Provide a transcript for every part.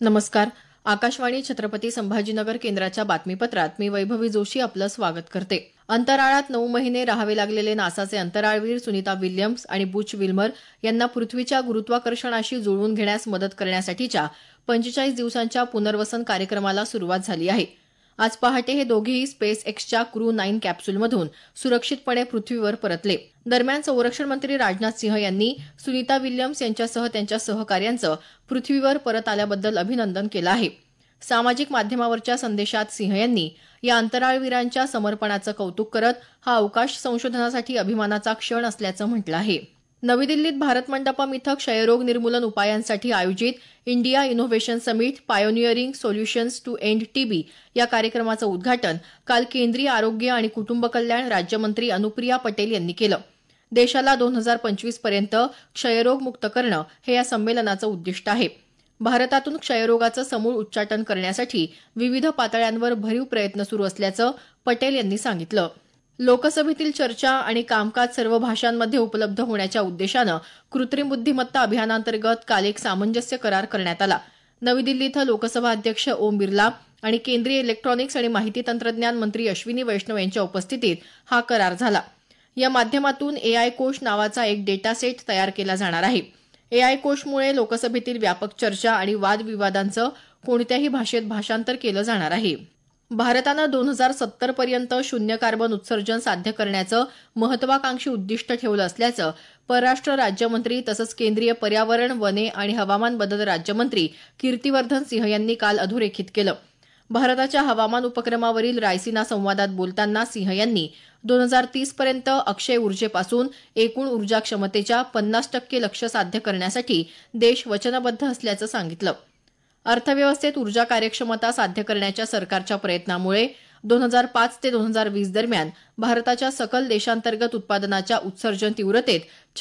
नमस्कार. आकाशवाणी छत्रपती संभाजीनगर केंद्राच्या बातमीपत्रात मी वैभवी जोशी आपलं स्वागत करते. अंतराळात 9 महिने राहावे लागलेले नासाचे अंतराळवीर सुनीता विल्यम्स आणि बुच विल्मर यांना पृथ्वीच्या गुरुत्वाकर्षणाशी जुळवून घेण्यास मदत करण्यासाठीच्या 45 दिवसांच्या पुनर्वसन कार्यक्रमाला सुरुवात झाली आहे. आज पहाटे हे दोघेही स्पेस एक्सच्या क्रू 9 कॅप्सूलमधून सुरक्षितपणे पृथ्वीवर परतले. दरम्यान संरक्षण मंत्री राजनाथ सिंह यांनी सुनीता विल्यम्स यांच्यासह त्यांच्या सहकाऱ्यांचं पृथ्वीवर परत आल्याबद्दल अभिनंदन केलं आहे. सामाजिक माध्यमावरच्या संदेशात सिंह यांनी या अंतराळवीरांच्या समर्पणाचं कौतुक करत हा अवकाश संशोधनासाठी अभिमानाचा क्षण असल्याचं म्हटलं आहे. नवी दिल्लीत भारत मंडपम इथं क्षयरोग निर्मूलन उपायांसाठी आयोजित India innovation summit pioneering solutions to end TB या कार्यक्रमाचं उद्घाटन काल केंद्रीय आरोग्य आणि कुटुंब कल्याण राज्यमंत्री अनुप्रिया पटेल यांनी केलं. देशाला 2025 पर्यंत क्षयरोग मुक्त करणं हे या संमेलनाचं उद्दिष्ट आहे. भारतातून क्षयरोगाचं समूळ उच्चाटन करण्यासाठी विविध पातळ्यांवर भरीव प्रयत्न सुरू असल्याचं पटेल यांनी सांगितलं. लोकसभेतील चर्चा आणि कामकाज सर्व भाषांमध्ये उपलब्ध होण्याच्या उद्देशानं कृत्रिम बुद्धिमत्ता अभियानांतर्गत काल एक सामंजस्य करार करण्यात आला. नवी दिल्ली इथं लोकसभा अध्यक्ष ओम बिर्ला आणि केंद्रीय इलेक्ट्रॉनिक्स आणि माहिती तंत्रज्ञान मंत्री अश्विनी वैष्णव यांच्या उपस्थितीत हा करार झाला. या माध्यमातून एआय कोश नावाचा एक डेटा सेट तयार केला जाणार आहे. एआय कोशमुळे लोकसभेतील व्यापक चर्चा आणि वादविवादांचं कोणत्याही भाषेत भाषांतर केलं जाणार आहे. भारतानं 2070 पर्यंत शून्य कार्बन उत्सर्जन साध्य करण्याचं महत्वाकांक्षी उद्दिष्ट ठेवलं असल्याचं परराष्ट्र राज्यमंत्री तसंच केंद्रीय पर्यावरण, वने आणि हवामान बदल राज्यमंत्री कीर्तिवर्धन सिंह यांनी काल अधोरेखित केलं. भारताच्या हवामान उपक्रमावरील रायसिना संवादात बोलताना सिंह यांनी 2030 पर्यंत अक्षय ऊर्जेपासून एकूण ऊर्जा क्षमतेच्या 50% लक्ष्य साध्य करण्यासाठी देश वचनबद्ध असल्याचं सांगितलं. अर्थव्यवस्थेत ऊर्जा कार्यक्षमता साध्य करण्याच्या सरकारच्या प्रयत्नामुळे 2005 ते 2020 दरम्यान भारताच्या सकल देशांतर्गत उत्पादनाच्या उत्सर्जन तीव्रतेत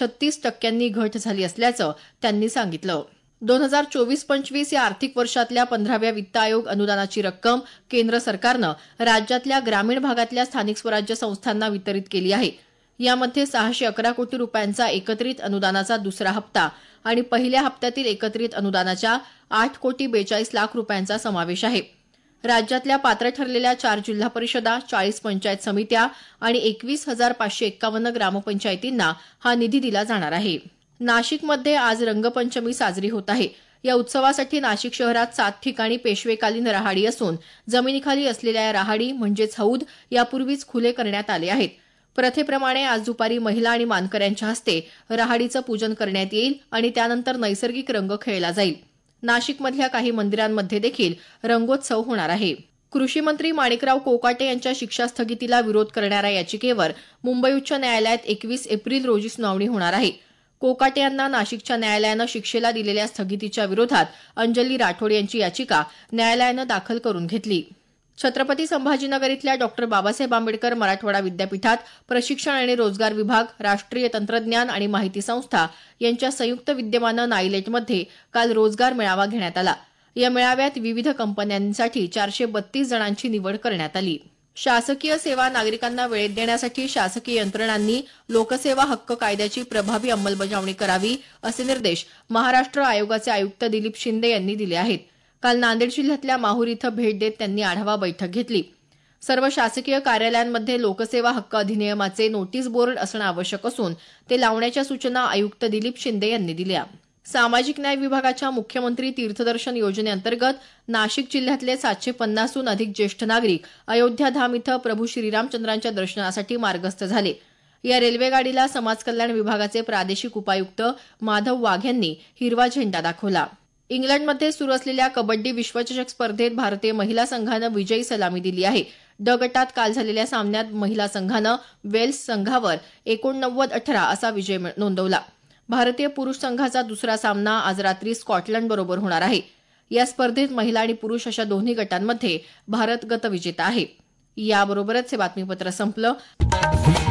36% घट झाली असल्याचं त्यांनी सांगितलं. 2024-25 या आर्थिक वर्षातल्या 15व्या वित्त आयोग अनुदानाची रक्कम केंद्र सरकारनं राज्यातल्या ग्रामीण भागातल्या स्थानिक स्वराज्य संस्थांना वितरित केली आहे. यामध्ये 611 कोटी रुपयांचा एकत्रित अनुदानाचा दुसरा हप्ता आणि पहिल्या हप्त्यातील एकत्रित अनुदानाच्या 8 कोटी 42 लाख रुपयांचा समावेश आहे. राज्यातल्या पात्र ठरलेल्या 4 जिल्हा परिषदा, 40 पंचायत समित्या आणि 21,551 ग्रामपंचायतींना हा निधी दिला जाणार आहे. नाशिकमध्ये आज रंगपंचमी साजरी होत आहे. या उत्सवासाठी नाशिक शहरात 7 ठिकाणी पेशवेकालीन राहाडी असून जमिनीखाली असलेल्या या राहाडी म्हणजेच हौद यापूर्वीच खुले करण्यात आले आहेत. प्रथेप्रमाणे आज दुपारी महिला आणि मानकऱ्यांच्या हस्ते रहाडीचं पूजन करण्यात येईल आणि त्यानंतर नैसर्गिक रंग खेळला जाईल. नाशिकमधल्या काही मंदिरांमध्ये देखील रंगोत्सव होणार आहे. कृषी मंत्री माणिकराव कोकाटे यांच्या शिक्षा स्थगितीला विरोध करणाऱ्या याचिकेवर मुंबई उच्च न्यायालयात 21 एप्रिल रोजी सुनावणी होणार आहे. कोकाटे यांना नाशिकच्या न्यायालयानं शिक्षेला दिलेल्या स्थगितीच्या विरोधात अंजली राठोड यांची याचिका न्यायालयानं दाखल करून घेतली. छत्रपती संभाजीनगर इथल्या डॉ. बाबासाहेब आंबेडकर मराठवाडा विद्यापीठात प्रशिक्षण आणि रोजगार विभाग, राष्ट्रीय तंत्रज्ञान आणि माहिती संस्था यांच्या संयुक्त विद्यमानं नाईलेटमध्ये काल रोजगार मेळावा घेण्यात आला. या मेळाव्यात विविध कंपन्यांसाठी 432 जणांची निवड करण्यात आली. शासकीय सेवा नागरिकांना वेळेत देण्यासाठी शासकीय यंत्रणांनी लोकसेवा हक्क कायद्याची प्रभावी अंमलबजावणी करावी असे निर्देश महाराष्ट्र आयोगाचे आयुक्त दिलीप शिंदे यांनी दिले आहेत. काल नांदेड जिल्ह्यातल्या माहूर इथं भेट देत त्यांनी आढावा बैठक घेतली. सर्व शासकीय कार्यालयांमध्ये लोकसेवा हक्क अधिनियमाचे नोटीस बोर्ड असणं आवश्यक असून ते लावण्याच्या सूचना आयुक्त दिलीप शिंदे यांनी दिल्या. सामाजिक न्याय विभागाच्या मुख्यमंत्री तीर्थदर्शन योजनेअंतर्गत नाशिक जिल्ह्यातले 750हून अधिक ज्येष्ठ नागरिक अयोध्या धाम इथं प्रभू श्रीरामचंद्रांच्या दर्शनासाठी मार्गस्थ झाले. या रेल्वेगाडीला समाज कल्याण विभागाचे प्रादेशिक उपायुक्त माधव वाघ यांनी हिरवा झेंडा दाखवला. इंग्लंडमध्ये सुरू असलेल्या कबड्डी विश्वचषक स्पर्धेत भारतीय महिला संघानं विजयी सलामी दिली आहे. ड गटात काल झालेल्या सामन्यात महिला संघानं वेल्स संघावर 89-18 असा विजय नोंदवला. भारतीय पुरुष संघाचा दुसरा सामना आज रात्री स्कॉटलंडबरोबर होणार आहे. या स्पर्धेत महिला आणि पुरुष अशा दोन्ही गटांमध्ये भारत गतविजेता आहे. याबरोबरच हे बातमीपत्र संपलं.